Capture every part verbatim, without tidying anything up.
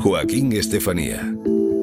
Joaquín Estefanía.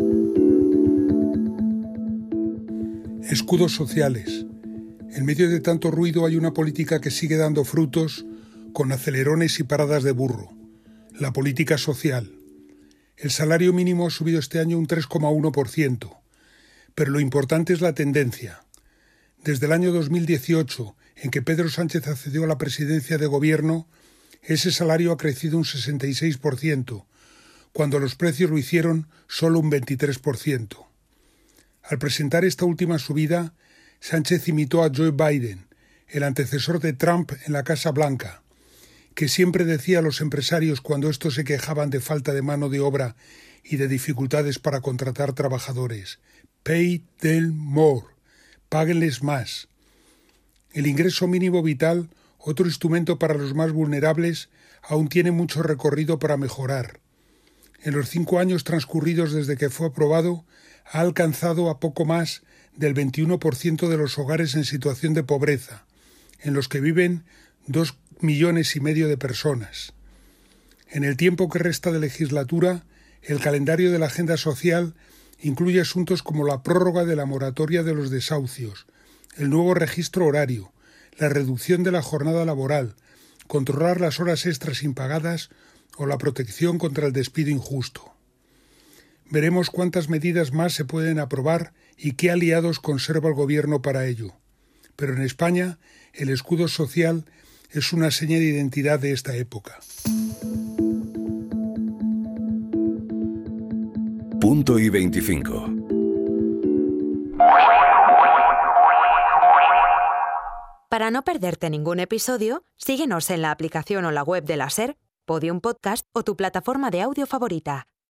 Escudos sociales. En medio de tanto ruido hay una política que sigue dando frutos con acelerones y paradas de burro. La política social. El salario mínimo ha subido este año un tres coma uno por ciento, pero lo importante es la tendencia. Desde el año dos mil dieciocho, en que Pedro Sánchez accedió a la presidencia de gobierno, ese salario ha crecido un sesenta y seis por ciento, cuando los precios lo hicieron solo un veintitrés por ciento. Al presentar esta última subida, Sánchez imitó a Joe Biden, el antecesor de Trump en la Casa Blanca, que siempre decía a los empresarios cuando estos se quejaban de falta de mano de obra y de dificultades para contratar trabajadores: «Pay them more», páguenles más. El ingreso mínimo vital, otro instrumento para los más vulnerables, aún tiene mucho recorrido para mejorar. En los cinco años transcurridos desde que fue aprobado, ha alcanzado a poco más del veintiuno por ciento de los hogares en situación de pobreza, en los que viven dos millones y medio de personas. En el tiempo que resta de legislatura, el calendario de la agenda social incluye asuntos como la prórroga de la moratoria de los desahucios, el nuevo registro horario, la reducción de la jornada laboral, controlar las horas extras impagadas o la protección contra el despido injusto. Veremos cuántas medidas más se pueden aprobar y qué aliados conserva el Gobierno para ello. Pero en España, el escudo social es una seña de identidad de esta época. Punto y veinticinco. Para no perderte ningún episodio, síguenos en la aplicación o la web de la SER, Podium Podcast o tu plataforma de audio favorita.